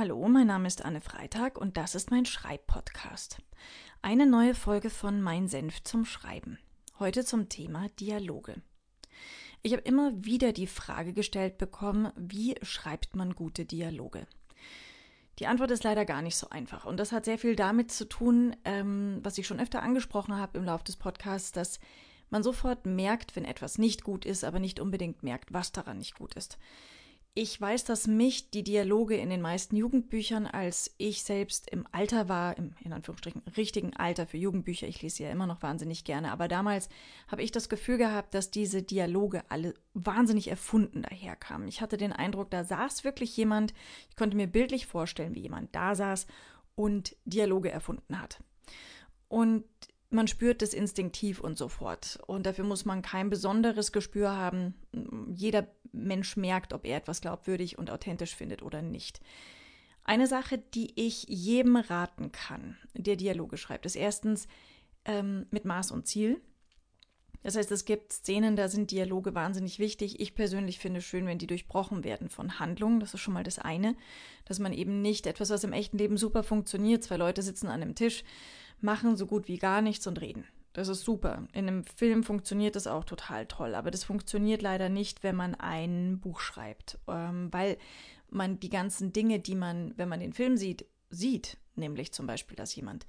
Hallo, mein Name ist Anne Freitag und das ist mein Schreibpodcast. Eine neue Folge von Mein Senf zum Schreiben. Heute zum Thema Dialoge. Ich habe immer wieder die Frage gestellt bekommen, wie schreibt man gute Dialoge? Die Antwort ist leider gar nicht so einfach und das hat sehr viel damit zu tun, was ich schon öfter angesprochen habe im Laufe des Podcasts, dass man sofort merkt, wenn etwas nicht gut ist, aber nicht unbedingt merkt, was daran nicht gut ist. Ich weiß, dass mich die Dialoge in den meisten Jugendbüchern, als ich selbst im Alter war, im in Anführungsstrichen richtigen Alter für Jugendbücher, ich lese sie ja immer noch wahnsinnig gerne, aber damals habe ich das Gefühl gehabt, dass diese Dialoge alle wahnsinnig erfunden daherkamen. Ich hatte den Eindruck, da saß wirklich jemand, ich konnte mir bildlich vorstellen, wie jemand da saß und Dialoge erfunden hat. Und man spürt es instinktiv und sofort. Und dafür muss man kein besonderes Gespür haben. Jeder Mensch merkt, ob er etwas glaubwürdig und authentisch findet oder nicht. Eine Sache, die ich jedem raten kann, der Dialoge schreibt, ist erstens mit Maß und Ziel. Das heißt, es gibt Szenen, da sind Dialoge wahnsinnig wichtig. Ich persönlich finde es schön, wenn die durchbrochen werden von Handlungen. Das ist schon mal das eine, dass man eben nicht etwas, was im echten Leben super funktioniert, zwei Leute sitzen an einem Tisch, machen so gut wie gar nichts und reden. Das ist super. In einem Film funktioniert das auch total toll, aber das funktioniert leider nicht, wenn man ein Buch schreibt, weil man die ganzen Dinge, die man, wenn man den Film sieht, nämlich zum Beispiel, dass jemand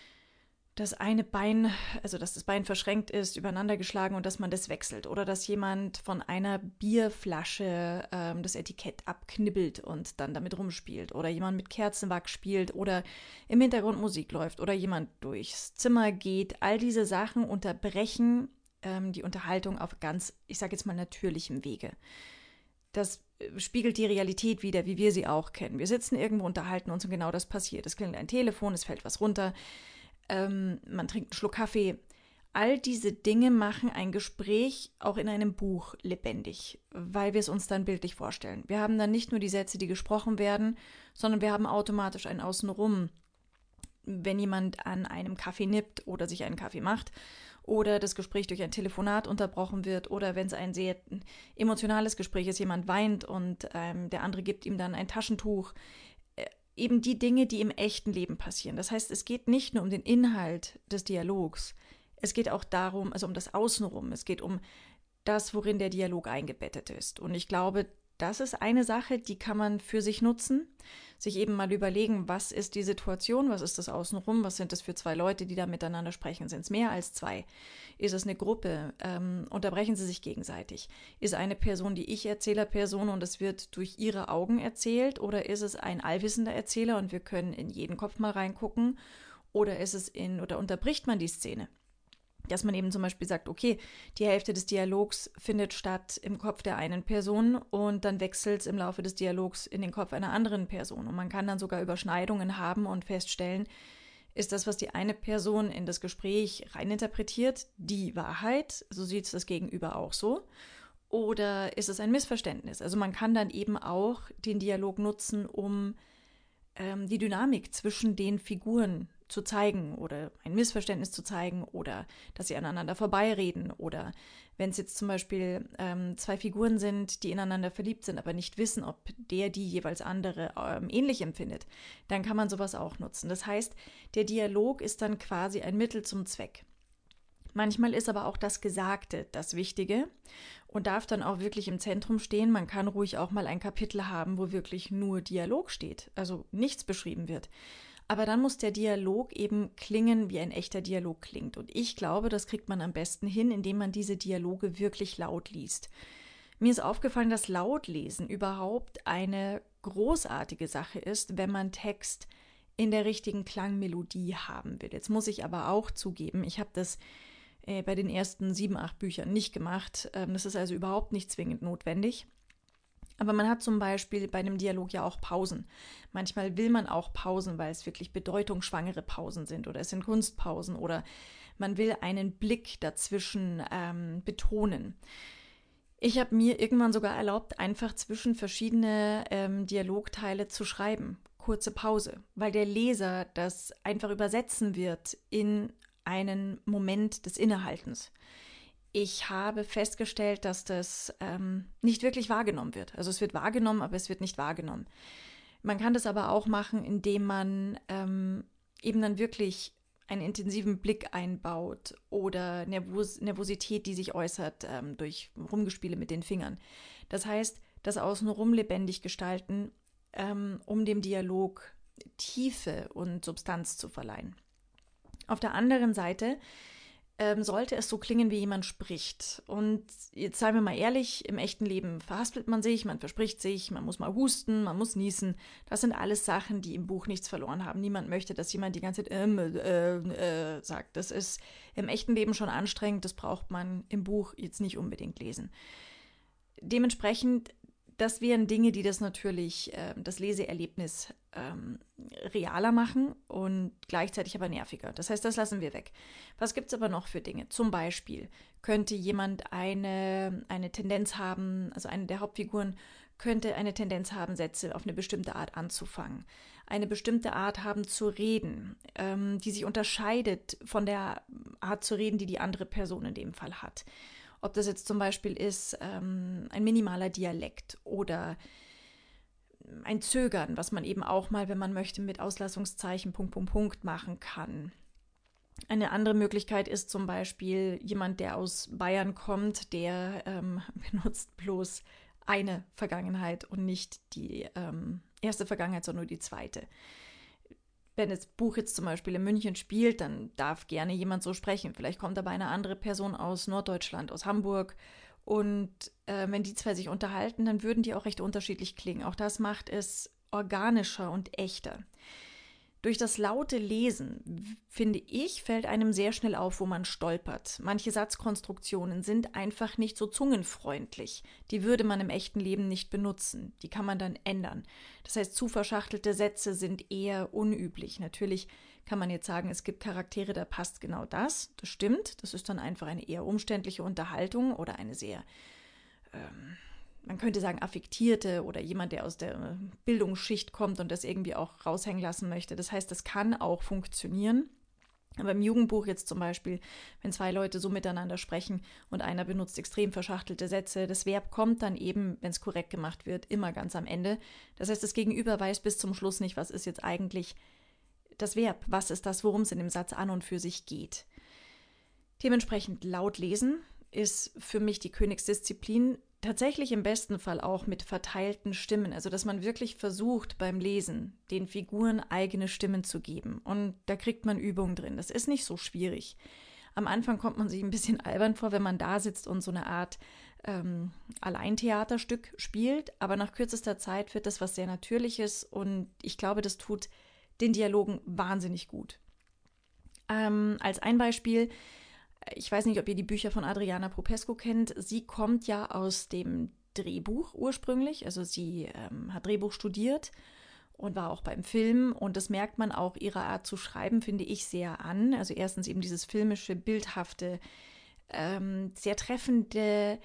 das eine Bein, also dass das Bein verschränkt ist, übereinander geschlagen und dass man das wechselt. Oder dass jemand von einer Bierflasche das Etikett abknibbelt und dann damit rumspielt. Oder jemand mit Kerzenwachs spielt oder im Hintergrund Musik läuft. Oder jemand durchs Zimmer geht. All diese Sachen unterbrechen die Unterhaltung auf ganz, ich sage jetzt mal, natürlichem Wege. Das spiegelt die Realität wider, wie wir sie auch kennen. Wir sitzen irgendwo, unterhalten uns und genau das passiert. Es klingelt ein Telefon, es fällt was runter. Man trinkt einen Schluck Kaffee. All diese Dinge machen ein Gespräch auch in einem Buch lebendig, weil wir es uns dann bildlich vorstellen. Wir haben dann nicht nur die Sätze, die gesprochen werden, sondern wir haben automatisch ein Außenrum. Wenn jemand an einem Kaffee nippt oder sich einen Kaffee macht oder das Gespräch durch ein Telefonat unterbrochen wird oder wenn es ein sehr emotionales Gespräch ist, jemand weint und der andere gibt ihm dann ein Taschentuch. Eben die Dinge, die im echten Leben passieren. Das heißt, es geht nicht nur um den Inhalt des Dialogs, es geht auch darum, also um das Außenrum, es geht um das, worin der Dialog eingebettet ist. Und ich glaube, das ist eine Sache, die kann man für sich nutzen, sich eben mal überlegen, was ist die Situation, was ist das Außenrum, was sind das für zwei Leute, die da miteinander sprechen, sind es mehr als zwei, ist es eine Gruppe, unterbrechen sie sich gegenseitig, ist eine Person die Ich-Erzähler-Person und es wird durch ihre Augen erzählt oder ist es ein allwissender Erzähler und wir können in jeden Kopf mal reingucken oder oder unterbricht man die Szene? Dass man eben zum Beispiel sagt, okay, die Hälfte des Dialogs findet statt im Kopf der einen Person und dann wechselt es im Laufe des Dialogs in den Kopf einer anderen Person. Und man kann dann sogar Überschneidungen haben und feststellen, ist das, was die eine Person in das Gespräch reininterpretiert, die Wahrheit, so sieht es das Gegenüber auch so, oder ist es ein Missverständnis? Also man kann dann eben auch den Dialog nutzen, um die Dynamik zwischen den Figuren zu zeigen oder ein Missverständnis zu zeigen oder dass sie aneinander vorbeireden oder wenn es jetzt zum Beispiel zwei Figuren sind, die ineinander verliebt sind, aber nicht wissen, ob die jeweils andere ähnlich empfindet, dann kann man sowas auch nutzen. Das heißt, der Dialog ist dann quasi ein Mittel zum Zweck. Manchmal ist aber auch das Gesagte das Wichtige und darf dann auch wirklich im Zentrum stehen. Man kann ruhig auch mal ein Kapitel haben, wo wirklich nur Dialog steht, also nichts beschrieben wird. Aber dann muss der Dialog eben klingen, wie ein echter Dialog klingt. Und ich glaube, das kriegt man am besten hin, indem man diese Dialoge wirklich laut liest. Mir ist aufgefallen, dass Lautlesen überhaupt eine großartige Sache ist, wenn man Text in der richtigen Klangmelodie haben will. Jetzt muss ich aber auch zugeben, ich habe das bei den ersten 7, 8 Büchern nicht gemacht. Das ist also überhaupt nicht zwingend notwendig. Aber man hat zum Beispiel bei einem Dialog ja auch Pausen. Manchmal will man auch Pausen, weil es wirklich bedeutungsschwangere Pausen sind oder es sind Kunstpausen oder man will einen Blick dazwischen betonen. Ich habe mir irgendwann sogar erlaubt, einfach zwischen verschiedene Dialogteile zu schreiben. Kurze Pause, weil der Leser das einfach übersetzen wird in einen Moment des Innehaltens. Ich habe festgestellt, dass das nicht wirklich wahrgenommen wird. Also es wird wahrgenommen, aber es wird nicht wahrgenommen. Man kann das aber auch machen, indem man eben dann wirklich einen intensiven Blick einbaut oder Nervosität, die sich äußert durch Rumgespiele mit den Fingern. Das heißt, das Außenrum lebendig gestalten, um dem Dialog Tiefe und Substanz zu verleihen. Auf der anderen Seite sollte es so klingen, wie jemand spricht. Und jetzt seien wir mal ehrlich, im echten Leben verhaspelt man sich, man verspricht sich, man muss mal husten, man muss niesen. Das sind alles Sachen, die im Buch nichts verloren haben. Niemand möchte, dass jemand die ganze Zeit sagt. Das ist im echten Leben schon anstrengend, das braucht man im Buch jetzt nicht unbedingt lesen. Dementsprechend, das wären Dinge, die das natürlich, das Leseerlebnis realer machen und gleichzeitig aber nerviger. Das heißt, das lassen wir weg. Was gibt es aber noch für Dinge? Zum Beispiel könnte jemand eine Tendenz haben, also eine der Hauptfiguren könnte eine Tendenz haben, Sätze auf eine bestimmte Art anzufangen. Eine bestimmte Art haben zu reden, die sich unterscheidet von der Art zu reden, die die andere Person in dem Fall hat. Ob das jetzt zum Beispiel ist ein minimaler Dialekt oder ein Zögern, was man eben auch mal, wenn man möchte, mit Auslassungszeichen machen kann. Eine andere Möglichkeit ist zum Beispiel jemand, der aus Bayern kommt, der benutzt bloß eine Vergangenheit und nicht die erste Vergangenheit, sondern nur die zweite. Wenn das Buch jetzt zum Beispiel in München spielt, dann darf gerne jemand so sprechen. Vielleicht kommt aber eine andere Person aus Norddeutschland, aus Hamburg. Und wenn die zwei sich unterhalten, dann würden die auch recht unterschiedlich klingen. Auch das macht es organischer und echter. Durch das laute Lesen, finde ich, fällt einem sehr schnell auf, wo man stolpert. Manche Satzkonstruktionen sind einfach nicht so zungenfreundlich. Die würde man im echten Leben nicht benutzen. Die kann man dann ändern. Das heißt, zu verschachtelte Sätze sind eher unüblich. Natürlich kann man jetzt sagen, es gibt Charaktere, da passt genau das. Das stimmt. Das ist dann einfach eine eher umständliche Unterhaltung oder eine sehr man könnte sagen, affektierte oder jemand, der aus der Bildungsschicht kommt und das irgendwie auch raushängen lassen möchte. Das heißt, das kann auch funktionieren. Aber im Jugendbuch jetzt zum Beispiel, wenn zwei Leute so miteinander sprechen und einer benutzt extrem verschachtelte Sätze, das Verb kommt dann eben, wenn es korrekt gemacht wird, immer ganz am Ende. Das heißt, das Gegenüber weiß bis zum Schluss nicht, was ist jetzt eigentlich das Verb, was ist das, worum es in dem Satz an und für sich geht. Dementsprechend laut lesen ist für mich die Königsdisziplin. Tatsächlich im besten Fall auch mit verteilten Stimmen, also dass man wirklich versucht beim Lesen den Figuren eigene Stimmen zu geben und da kriegt man Übung drin. Das ist nicht so schwierig. Am Anfang kommt man sich ein bisschen albern vor, wenn man da sitzt und so eine Art Alleintheaterstück spielt, aber nach kürzester Zeit wird das was sehr Natürliches und ich glaube, das tut den Dialogen wahnsinnig gut. Als ein Beispiel: Ich weiß nicht, ob ihr die Bücher von Adriana Popescu kennt. Sie kommt ja aus dem Drehbuch ursprünglich. Also sie hat Drehbuch studiert und war auch beim Film. Und das merkt man auch ihrer Art zu schreiben, finde ich, sehr an. Also erstens eben dieses filmische, bildhafte, sehr treffende,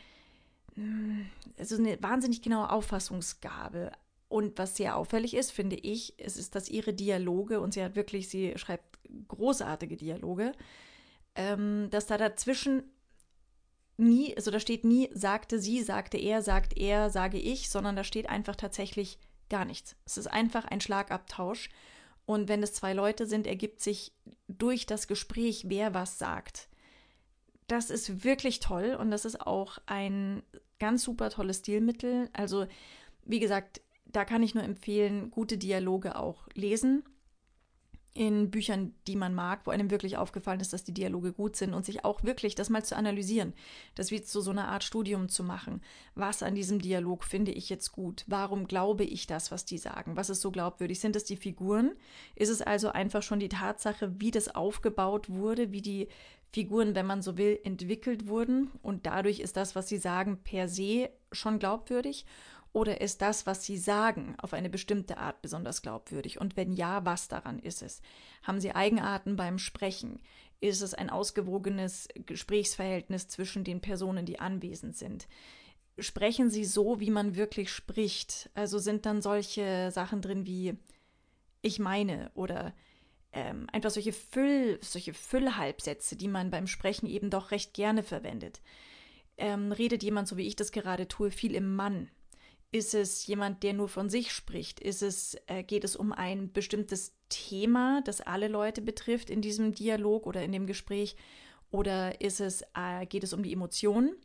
also eine wahnsinnig genaue Auffassungsgabe. Und was sehr auffällig ist, finde ich, ist, dass ihre Dialoge, und sie schreibt großartige Dialoge, dass da dazwischen nie, also da steht nie, sagte sie, sagte er, sagt er, sage ich, sondern da steht einfach tatsächlich gar nichts. Es ist einfach ein Schlagabtausch. Und wenn es zwei Leute sind, ergibt sich durch das Gespräch, wer was sagt. Das ist wirklich toll und das ist auch ein ganz super tolles Stilmittel. Also, wie gesagt, da kann ich nur empfehlen, gute Dialoge auch lesen. In Büchern, die man mag, wo einem wirklich aufgefallen ist, dass die Dialoge gut sind und sich auch wirklich das mal zu analysieren, das wie zu so einer Art Studium zu machen. Was an diesem Dialog finde ich jetzt gut? Warum glaube ich das, was die sagen? Was ist so glaubwürdig? Sind es die Figuren? Ist es also einfach schon die Tatsache, wie das aufgebaut wurde, wie die Figuren, wenn man so will, entwickelt wurden und dadurch ist das, was sie sagen, per se schon glaubwürdig? Oder ist das, was sie sagen, auf eine bestimmte Art besonders glaubwürdig? Und wenn ja, was daran ist es? Haben sie Eigenarten beim Sprechen? Ist es ein ausgewogenes Gesprächsverhältnis zwischen den Personen, die anwesend sind? Sprechen sie so, wie man wirklich spricht? Also sind dann solche Sachen drin wie ich meine oder einfach solche Füllhalbsätze, die man beim Sprechen eben doch recht gerne verwendet. Redet jemand, so wie ich das gerade tue, viel im Mann? Ist es jemand, der nur von sich spricht? Geht es um ein bestimmtes Thema, das alle Leute betrifft in diesem Dialog oder in dem Gespräch? Oder geht es um die Emotionen?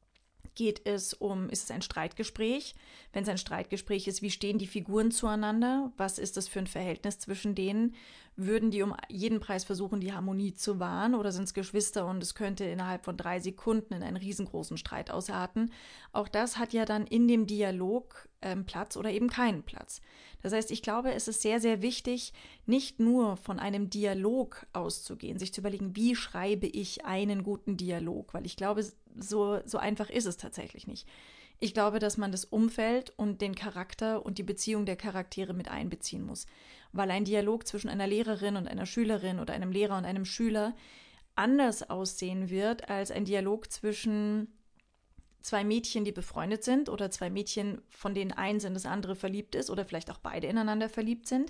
Ist es ein Streitgespräch? Wenn es ein Streitgespräch ist, wie stehen die Figuren zueinander? Was ist das für ein Verhältnis zwischen denen? Würden die um jeden Preis versuchen, die Harmonie zu wahren? Oder sind es Geschwister und es könnte innerhalb von 3 Sekunden in einen riesengroßen Streit ausarten? Auch das hat ja dann in dem Dialog Platz oder eben keinen Platz. Das heißt, ich glaube, es ist sehr, sehr wichtig, nicht nur von einem Dialog auszugehen, sich zu überlegen, wie schreibe ich einen guten Dialog? Weil ich glaube, so einfach ist es tatsächlich nicht. Ich glaube, dass man das Umfeld und den Charakter und die Beziehung der Charaktere mit einbeziehen muss. Weil ein Dialog zwischen einer Lehrerin und einer Schülerin oder einem Lehrer und einem Schüler anders aussehen wird als ein Dialog zwischen 2 Mädchen, die befreundet sind oder 2 Mädchen, von denen eins in das andere verliebt ist oder vielleicht auch beide ineinander verliebt sind.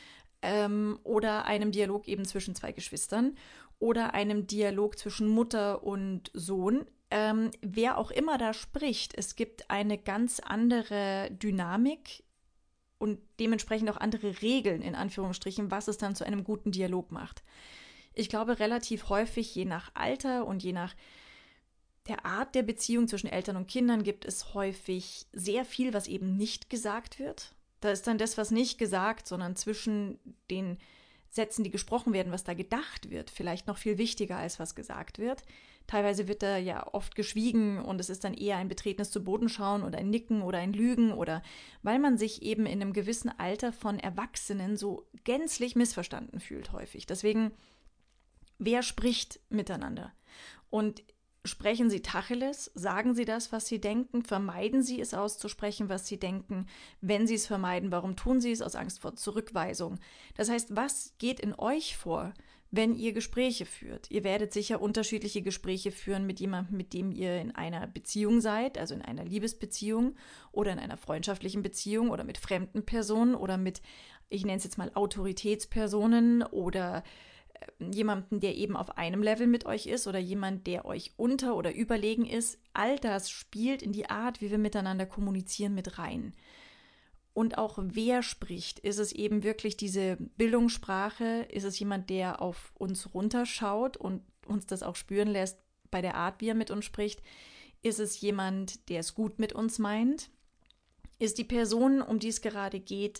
Oder einem Dialog eben zwischen 2 Geschwistern oder einem Dialog zwischen Mutter und Sohn. Wer auch immer da spricht, es gibt eine ganz andere Dynamik und dementsprechend auch andere Regeln, in Anführungsstrichen, was es dann zu einem guten Dialog macht. Ich glaube, relativ häufig, je nach Alter und je nach der Art der Beziehung zwischen Eltern und Kindern, gibt es häufig sehr viel, was eben nicht gesagt wird. Da ist dann das, was nicht gesagt, sondern zwischen den Sätzen, die gesprochen werden, was da gedacht wird, vielleicht noch viel wichtiger, als was gesagt wird. Teilweise wird da ja oft geschwiegen und es ist dann eher ein betretenes zu Boden schauen oder ein Nicken oder ein Lügen oder weil man sich eben in einem gewissen Alter von Erwachsenen so gänzlich missverstanden fühlt häufig. Deswegen, wer spricht miteinander? Und sprechen Sie Tacheles? Sagen Sie das, was Sie denken? Vermeiden Sie es auszusprechen, was Sie denken? Wenn Sie es vermeiden, warum tun Sie es? Aus Angst vor Zurückweisung. Das heißt, was geht in euch vor, wenn ihr Gespräche führt? Ihr werdet sicher unterschiedliche Gespräche führen mit jemandem, mit dem ihr in einer Beziehung seid, also in einer Liebesbeziehung oder in einer freundschaftlichen Beziehung oder mit fremden Personen oder mit, ich nenne es jetzt mal Autoritätspersonen oder jemanden, der eben auf einem Level mit euch ist oder jemand, der euch unter- oder überlegen ist. All das spielt in die Art, wie wir miteinander kommunizieren, mit rein. Und auch wer spricht? Ist es eben wirklich diese Bildungssprache? Ist es jemand, der auf uns runterschaut und uns das auch spüren lässt bei der Art, wie er mit uns spricht? Ist es jemand, der es gut mit uns meint? Ist die Person, um die es gerade geht,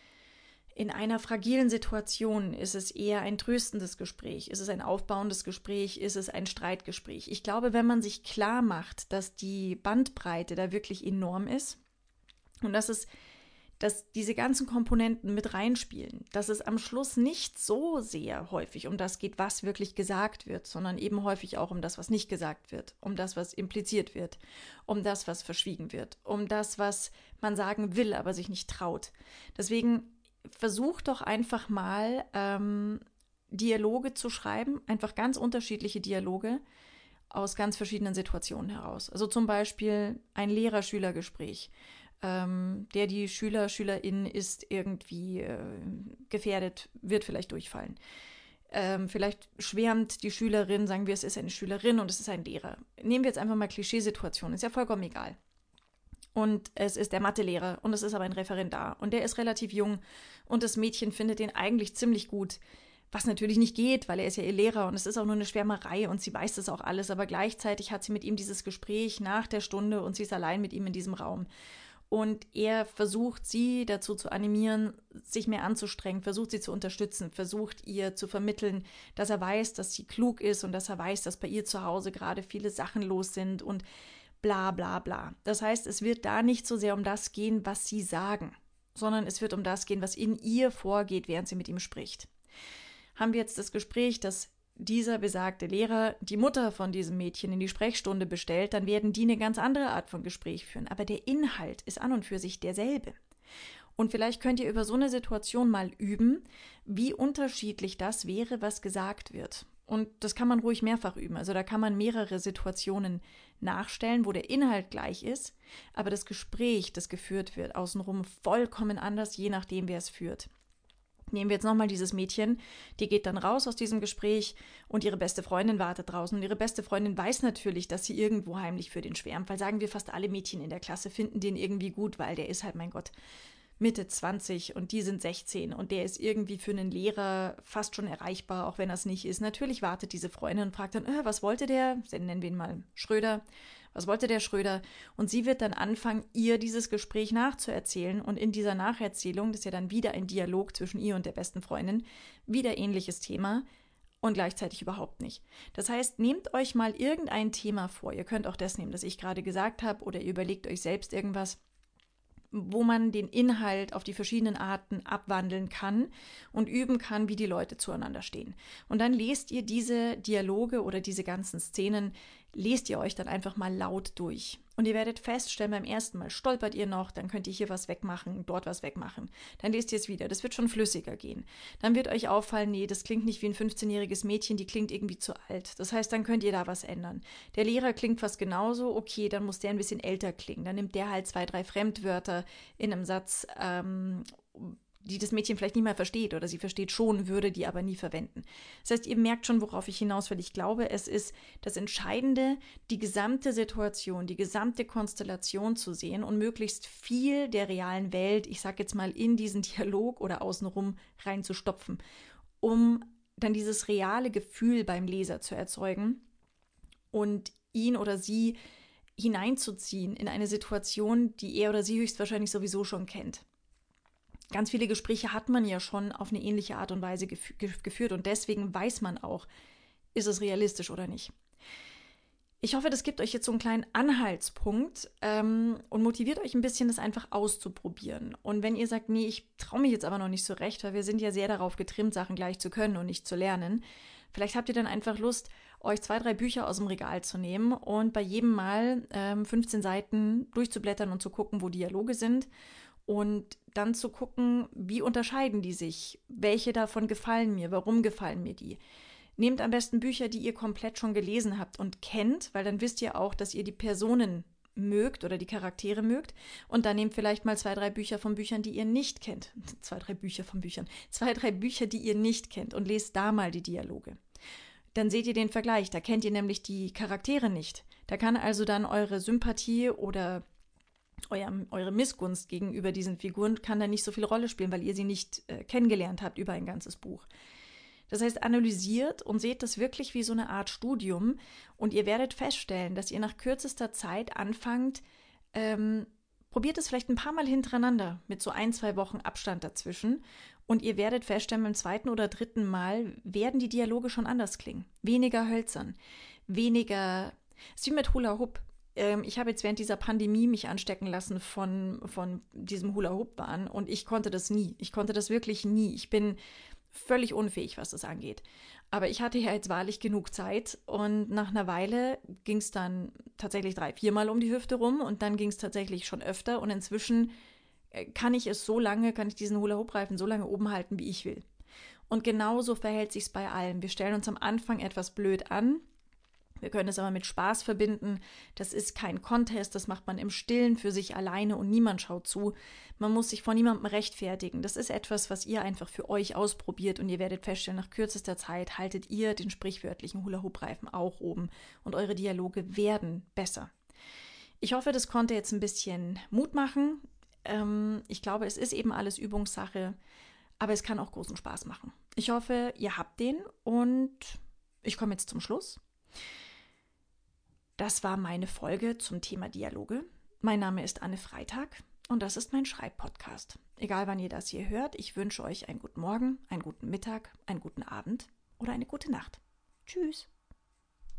in einer fragilen Situation? Ist es eher ein tröstendes Gespräch? Ist es ein aufbauendes Gespräch? Ist es ein Streitgespräch? Ich glaube, wenn man sich klar macht, dass die Bandbreite da wirklich enorm ist und dass diese ganzen Komponenten mit reinspielen, dass es am Schluss nicht so sehr häufig um das geht, was wirklich gesagt wird, sondern eben häufig auch um das, was nicht gesagt wird, um das, was impliziert wird, um das, was verschwiegen wird, um das, was man sagen will, aber sich nicht traut. Deswegen versuch doch einfach mal Dialoge zu schreiben, einfach ganz unterschiedliche Dialoge aus ganz verschiedenen Situationen heraus. Also zum Beispiel ein Lehrer-Schüler-Gespräch. Die Schülerin ist irgendwie gefährdet, wird vielleicht durchfallen. Vielleicht schwärmt die Schülerin, sagen wir, es ist eine Schülerin und es ist ein Lehrer. Nehmen wir jetzt einfach mal Klischeesituationen, ist ja vollkommen egal. Und es ist der Mathelehrer und es ist aber ein Referendar und der ist relativ jung und das Mädchen findet den eigentlich ziemlich gut, was natürlich nicht geht, weil er ist ja ihr Lehrer und es ist auch nur eine Schwärmerei und sie weiß das auch alles, aber gleichzeitig hat sie mit ihm dieses Gespräch nach der Stunde und sie ist allein mit ihm in diesem Raum. Und er versucht, sie dazu zu animieren, sich mehr anzustrengen, versucht sie zu unterstützen, versucht ihr zu vermitteln, dass er weiß, dass sie klug ist und dass er weiß, dass bei ihr zu Hause gerade viele Sachen los sind und bla bla bla. Das heißt, es wird da nicht so sehr um das gehen, was sie sagen, sondern es wird um das gehen, was in ihr vorgeht, während sie mit ihm spricht. Haben wir jetzt das Gespräch, dass dieser besagte Lehrer die Mutter von diesem Mädchen in die Sprechstunde bestellt, dann werden die eine ganz andere Art von Gespräch führen. Aber der Inhalt ist an und für sich derselbe. Und vielleicht könnt ihr über so eine Situation mal üben, wie unterschiedlich das wäre, was gesagt wird. Und das kann man ruhig mehrfach üben. Also da kann man mehrere Situationen nachstellen, wo der Inhalt gleich ist, aber das Gespräch, das geführt wird, außenrum vollkommen anders, je nachdem, wer es führt. Nehmen wir jetzt nochmal dieses Mädchen, die geht dann raus aus diesem Gespräch und ihre beste Freundin wartet draußen. Und ihre beste Freundin weiß natürlich, dass sie irgendwo heimlich für den schwärmt, weil sagen wir, fast alle Mädchen in der Klasse finden den irgendwie gut, weil der ist halt, mein Gott, Mitte 20 und die sind 16 und der ist irgendwie für einen Lehrer fast schon erreichbar, auch wenn er es nicht ist. Natürlich wartet diese Freundin und fragt dann, was wollte der? Nennen wir ihn mal Schröder. Was wollte der Schröder? Und sie wird dann anfangen, ihr dieses Gespräch nachzuerzählen. Und in dieser Nacherzählung, das ist ja dann wieder ein Dialog zwischen ihr und der besten Freundin, wieder ähnliches Thema und gleichzeitig überhaupt nicht. Das heißt, nehmt euch mal irgendein Thema vor. Ihr könnt auch das nehmen, das ich gerade gesagt habe, oder ihr überlegt euch selbst irgendwas, wo man den Inhalt auf die verschiedenen Arten abwandeln kann und üben kann, wie die Leute zueinander stehen. Und dann lest ihr diese Dialoge oder diese ganzen Szenen, lest ihr euch dann einfach mal laut durch. Und ihr werdet feststellen, beim ersten Mal stolpert ihr noch, dann könnt ihr hier was wegmachen, dort was wegmachen. Dann lest ihr es wieder, das wird schon flüssiger gehen. Dann wird euch auffallen, nee, das klingt nicht wie ein 15-jähriges Mädchen, die klingt irgendwie zu alt. Das heißt, dann könnt ihr da was ändern. Der Lehrer klingt fast genauso, okay, dann muss der ein bisschen älter klingen. Dann nimmt der halt 2, 3 Fremdwörter in einem Satz, die das Mädchen vielleicht nicht mehr versteht oder sie versteht schon, würde die aber nie verwenden. Das heißt, ihr merkt schon, worauf ich hinaus will. Ich glaube, es ist das Entscheidende, die gesamte Situation, die gesamte Konstellation zu sehen und möglichst viel der realen Welt, ich sage jetzt mal, in diesen Dialog oder außenrum reinzustopfen, um dann dieses reale Gefühl beim Leser zu erzeugen und ihn oder sie hineinzuziehen in eine Situation, die er oder sie höchstwahrscheinlich sowieso schon kennt. Ganz viele Gespräche hat man ja schon auf eine ähnliche Art und Weise geführt und deswegen weiß man auch, ist es realistisch oder nicht. Ich hoffe, das gibt euch jetzt so einen kleinen Anhaltspunkt und motiviert euch ein bisschen, das einfach auszuprobieren. Und wenn ihr sagt, nee, ich traue mich jetzt aber noch nicht so recht, weil wir sind ja sehr darauf getrimmt, Sachen gleich zu können und nicht zu lernen, vielleicht habt ihr dann einfach Lust, euch 2, 3 Bücher aus dem Regal zu nehmen und bei jedem Mal 15 Seiten durchzublättern und zu gucken, wo Dialoge sind. Und dann zu gucken, wie unterscheiden die sich? Welche davon gefallen mir? Warum gefallen mir die? Nehmt am besten Bücher, die ihr komplett schon gelesen habt und kennt, weil dann wisst ihr auch, dass ihr die Personen mögt oder die Charaktere mögt. Und dann nehmt vielleicht mal 2, 3 Bücher von Büchern, die ihr nicht kennt. 2, 3 Bücher von Büchern. 2, 3 Bücher, die ihr nicht kennt und lest da mal die Dialoge. Dann seht ihr den Vergleich. Da kennt ihr nämlich die Charaktere nicht. Da kann also dann eure Sympathie oder eure Missgunst gegenüber diesen Figuren kann da nicht so viel Rolle spielen, weil ihr sie nicht kennengelernt habt über ein ganzes Buch. Das heißt, analysiert und seht das wirklich wie so eine Art Studium und ihr werdet feststellen, dass ihr nach kürzester Zeit anfangt, probiert es vielleicht ein paar Mal hintereinander mit so 1, 2 Wochen Abstand dazwischen und ihr werdet feststellen, beim 2. oder 3. Mal werden die Dialoge schon anders klingen. Weniger hölzern, weniger, es ist wie mit Hula Hoop. Ich habe jetzt während dieser Pandemie mich anstecken lassen von diesem Hula-Hoop-Bahn und ich konnte das nie. Ich konnte das wirklich nie. Ich bin völlig unfähig, was das angeht. Aber ich hatte ja jetzt wahrlich genug Zeit und nach einer Weile ging es dann tatsächlich 3, 4 Mal um die Hüfte rum und dann ging es tatsächlich schon öfter und inzwischen kann ich diesen Hula-Hoop-Reifen so lange oben halten, wie ich will. Und genauso verhält sich's bei allem. Wir stellen uns am Anfang etwas blöd an. Wir können es aber mit Spaß verbinden. Das ist kein Contest, das macht man im Stillen für sich alleine und niemand schaut zu. Man muss sich vor niemandem rechtfertigen. Das ist etwas, was ihr einfach für euch ausprobiert und ihr werdet feststellen, nach kürzester Zeit haltet ihr den sprichwörtlichen Hula-Hoop-Reifen auch oben und eure Dialoge werden besser. Ich hoffe, das konnte jetzt ein bisschen Mut machen. Ich glaube, es ist eben alles Übungssache, aber es kann auch großen Spaß machen. Ich hoffe, ihr habt den und ich komme jetzt zum Schluss. Das war meine Folge zum Thema Dialoge. Mein Name ist Anne Freitag und das ist mein Schreibpodcast. Egal wann ihr das hier hört, ich wünsche euch einen guten Morgen, einen guten Mittag, einen guten Abend oder eine gute Nacht. Tschüss.